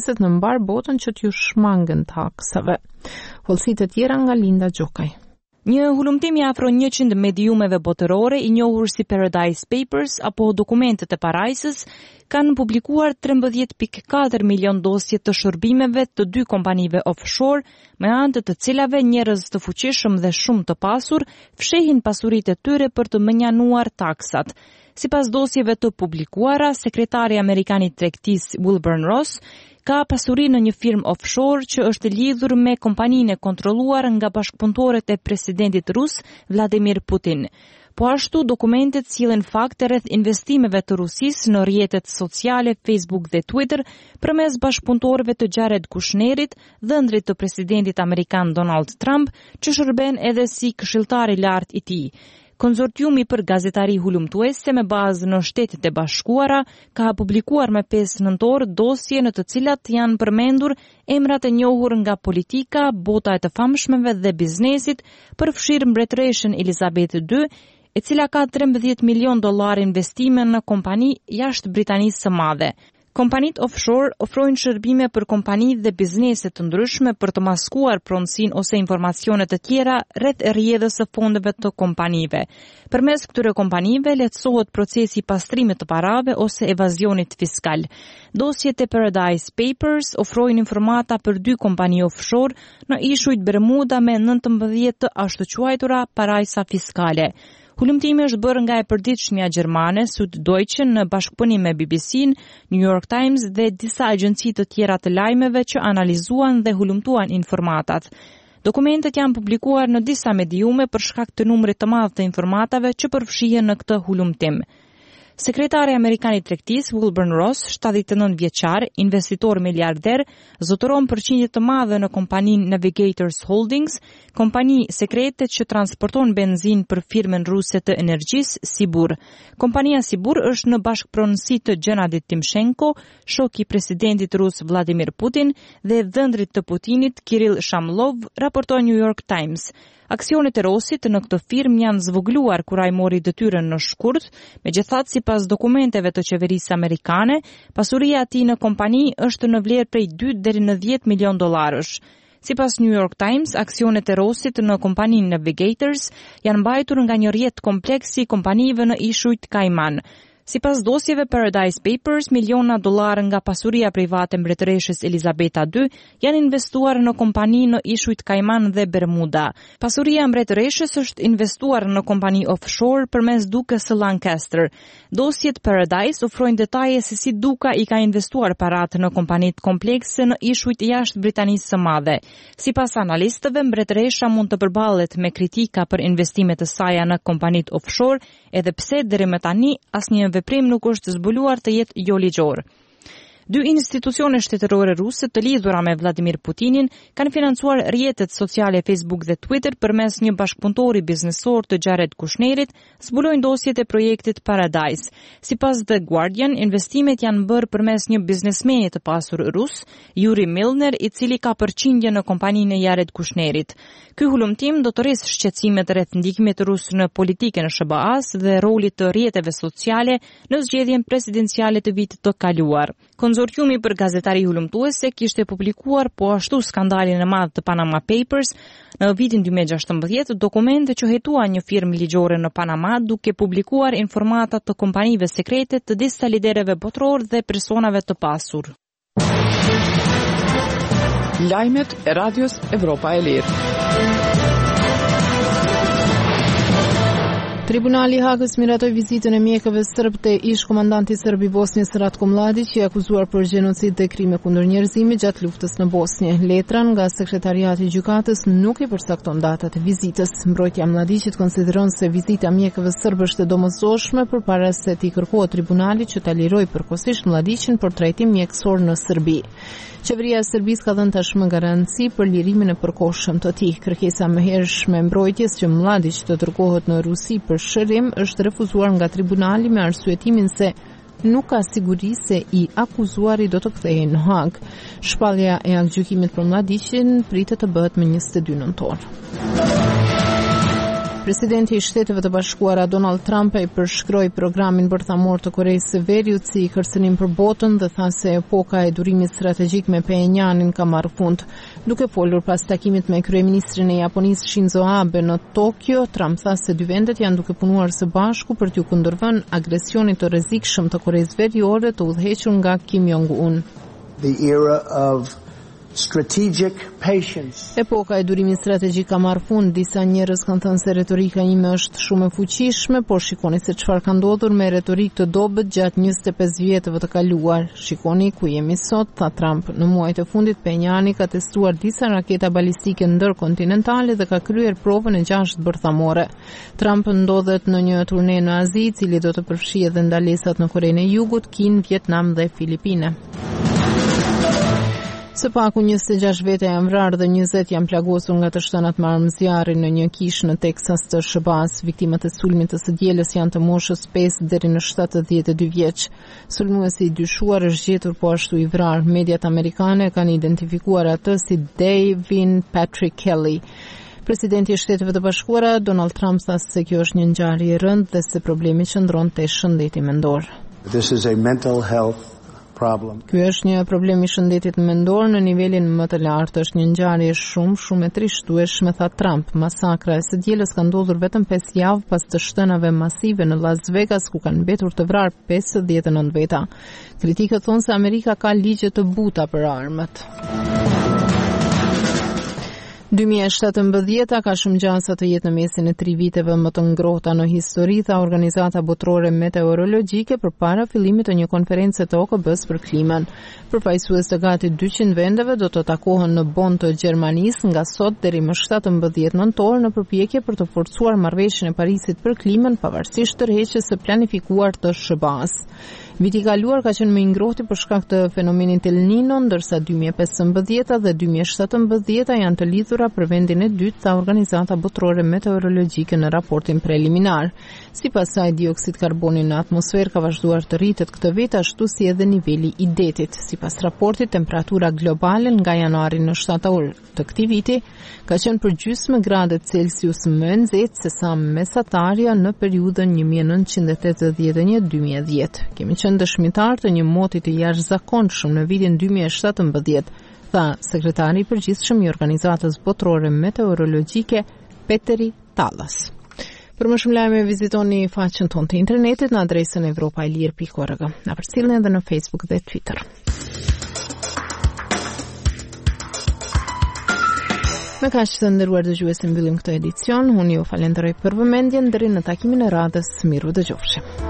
bizneset në mbar botën që t'ju shmangën taksave. Hollësitë të tjera nga Linda Gjokaj. Një hulumtim i afro 100 mediumeve botërore i njohur si Paradise Papers apo dokumentet e parajsës kanë publikuar 13.4 milion dosje të shërbimeve të 2 kompanive offshore, me anë të cilave njerëz të fuqishëm dhe shumë të pasur fshehin pasuritë e tyre për të menjanuar taksat. Sipas dosjeve të publikuara, sekretari amerikan i tregtisë Wilbur Ross ka pasuri në një firmë offshore që është lidhur me kompaninë e kontrolluar nga bashkëpunëtorët e presidentit rus Vladimir Putin. Po ashtu, dokumentet sillen fakte rreth investimeve të Rusisë në rrjetet sociale Facebook dhe Twitter përmes bashkëpunëtorëve të Jared Kushnerit, dhëndrit të presidentit amerikan Donald Trump, që shërben edhe si këshilltar i lartë i tij. Konsortiumi për gazetari hulumtuese me bazë në Shtetet e Bashkuara ka publikuar me 5 nëntor dosje në të cilat janë përmendur emrat e njohur nga politika, bota e të famshmeve dhe biznesit, përfshirë mbretëreshën Elizabeth II, e cila ka $13 milion investime në kompani jashtë Britanisë së Madhe. Kompanitë offshore ofrojnë shërbime për kompani dhe biznese të ndryshme për të maskuar pronësinë ose informacione të tjera rreth rrjedhës së fondeve të kompanive. Përmes këtyre kompanive lehtësohet procesi i pastrimit të parave ose evazionit fiskal. Dosjet e Paradise Papers ofrojnë informata për 2 kompani offshore në ishujt Bermuda me 19 të ashtu quajtura parajsa fiskale. Hulumtimi është bërë nga e përditshmja gjermane Süddeutsche në bashkëpunim me BBC-n, New York Times dhe disa agjenci të tjera të lajmeve që analizuan dhe hulumtuan informatat. Dokumentet janë publikuar në disa mediume për shkak të numrit të madh të informatave që përfshihen në këtë hulumtim. Sekretari amerikan i tregtisë Wilbur Ross, 79 vjeçar, investitor miliarder, zotëron përqindje të madhe në kompaninë Navigators Holdings, kompani sekrete që transporton benzinë për firmën ruse të energjisë Sibur. Kompania Sibur është në bashkëpronësi të Gennady Timchenko, shoku i presidentit rus Vladimir Putin dhe dhëndrit të Putinit Kirill Shamlov, raporton New York Times. Aksionet e Rossit në këtë firmë janë zvogluar kur ai mori detyrën në shkurt, megjithatë sipas dokumenteve të qeverisë amerikane, pasuria e tij në kompani është në vlerë prej 2 deri në $10 milion. Sipas New York Times, aksionet e Rossit në kompaninë Navigators janë mbajtur nga një rrjet kompleks i kompanive në ishujt Kajman. Sipas dosjeve Paradise Papers, miliona dollar nga pasuria private mbretëreshës Elizabeta II janë investuar në kompani në ishujt Kajman dhe Bermuda. Pasuria mbretëreshës është investuar në kompani offshore përmes Dukës së Lancaster. Dosjet Paradise ofrojnë detaje se si Duka i ka investuar paratë në kompanitë komplekse në ishujt jashtë Britanisë së Madhe. Sipas analistëve, mbretëresha mund të përballet me kritika për investimet e saj në kompanitë offshore, edhe pse deri më tani asnjë veprim nuk është zbuluar të jetë jo ligjor. 2 institucione shtetërore ruse të lidhura me Vladimir Putinin kanë financuar rrjetet sociale Facebook dhe Twitter përmes një bashkëpunëtori biznesor të Jared Kushnerit, zbulojnë dosjet e projektit Paradise. Sipas The Guardian, investimet janë bërë përmes një biznesmeni të pasur rus, Yuri Milner, i cili ka përqindje në kompaninë e Jared Kushnerit. Ky hulumtim do të rrisë shqetësimet rreth ndikimit rus në politikën e SBA-s dhe rolit të rrjeteve sociale në zgjedhjen presidenciale të vitit të kaluar. Konsortiumi për gazetari hulumtuese kishte publikuar po ashtu skandalin e madh të Panama Papers në vitin 2016, dokumente që hetuan një firmë ligjore në Panama duke publikuar informata të kompanive sekrete të disa liderëve botror dhe personave të pasur. Lajmet e Radios Evropa e Lirë. Tribunali i Hagës miratoi vizitën e mjekëve serb te ish-komandanti serb i Bosnjës Ratko Mladić, i akuzuar për gjenocid dhe krime kundër njerëzimit gjatë luftës në Bosnjë. Letra nga sekretariati i gjykatës nuk i përcakton datat e vizitës. Mbrojtja e Mladićit konsideron se vizita e mjekëve serb është e domosdoshme përpara se t'i kërkohet tribunalit që ta lirojë përkohësisht Mladićin për trajtim mjekësor në Serbi. Qeveria e Serbisë ka dhënë tashmë garanci për lirimin e përkohshëm të tij. Kërkesa më hershme e mbrojtjes që Mladić të dërgohet në Rusi për shërim është refuzuar nga tribunali me arsyetimin se nuk ka siguri se i akuzuari do të kthehej në Hag. Shpallja e aktgjykimit për Mladićin pritet të bëhet më 22 nëntor. Presidenti i Shteteve të Bashkuara Donald Trump e përshkroi programin bërthamor të Koreisë së Veriut si kërcënim për botën dhe tha se epoka e durimit strategjik me Pyongyanin ka marrë fund. Duke folur pas takimit me kryeministrin e Japonisë Shinzo Abe në Tokyo, Trump tha se dy vendet janë duke punuar së bashku për t'u kundërvënë agresionit të rrezikshëm të Koreisë Veriore të udhëhequr nga Kim Jong-un. The era of strategic patience. Epoka e durimit strategjik ka marrë fund. Disa njerëz kanë thënë se retorika ime është shumë e fuqishme, por shikoni se çfarë ka ndodhur me retorikë të dobët gjatë 25 vjetëve të kaluar. Shikoni ku jemi sot, tha Trump. Në muajt e fundit Pyongyani ka testuar disa raketa balistike ndërkontinentale dhe ka kryer provën e 6 bërthamore. Trump ndodhet në një turne në Azi, i cili do të përfshijë edhe ndalesat në Korenë e Jugut, Kinë, Vietnam dhe Filipine. Së paku 26 vete janë vrarë dhe 20 janë plagosur nga të shtënat me armë zjarri në një kishë në Teksas të SBA-s. Viktimat e sulmit të së dielës janë të moshës 5 deri në 72 vjeç. Sulmuesi i dyshuar është gjetur po ashtu i vrarë. Mediat amerikane kanë identifikuar atë si Davin Patrick Kelly. Presidenti i Shteteve të Bashkuara Donald Trump tha se kjo është një ngjarje e rëndë dhe se problemi qëndron te shëndeti mendor. This is a mental health problem. Ky është një problem i shëndetit mendor në nivelin më të lartë. Është një ngjarje shumë e trishtueshme, tha Trump. Masakra e së dielës ka ndodhur vetëm 5 javë pas të shtënave masive në Las Vegas, ku kanë mbetur të vrarë 59 veta. Kritikët thonë se Amerika ka ligje të buta për armët. 2017 ka shumë gjansa të jetë në mesin e 3 viteve më të ngrohta në histori, tha Organizata Botërore Meteorologjike përpara fillimit të një konference të OKB-s për klimën. Përfaqësues të gati 200 vendeve do të takohen në Bonn të Gjermanisë nga sot deri më 17 nëntor në përpjekje për të forcuar marrëveshjen e Parisit për klimën, pavarësisht tërheqjes së planifikuar të SBA-s. Viti i kaluar ka qenë më i ngrohtë për shkak të fenomenit El Nino, ndërsa 2015 dhe 2017 janë të lidhura për vendin e dytë, tha Organizata Botërore Meteorologjike në raportin preliminar. Sipas saj, dioksid karboni në atmosferë ka vazhduar të rritet këtë vit, ashtu si edhe niveli i detit. Sipas raportit, temperatura globale nga janari në shtator të këtij viti ka qenë për gjysmë grade Celsius më e nxehtë se sa mesatarja në periudhën 1981-2010. Kemi qenë dëshmitar të një moti të jashtëzakonshëm në vitin 2017, tha sekretari i përgjithshëm i Organizatës Botërore Meteorologjike Peteri Tallas. Për më shumë lajme vizitoni faqen tonë të internetit në adresën evropailir.org. Na përcjellni edhe në Facebook dhe Twitter. Me kaq të nderuar dëgjues, mbyllim këtë edicion. Unë ju falenderoj për vëmendjen deri në takimin e radhës. Miru dëgjofshim.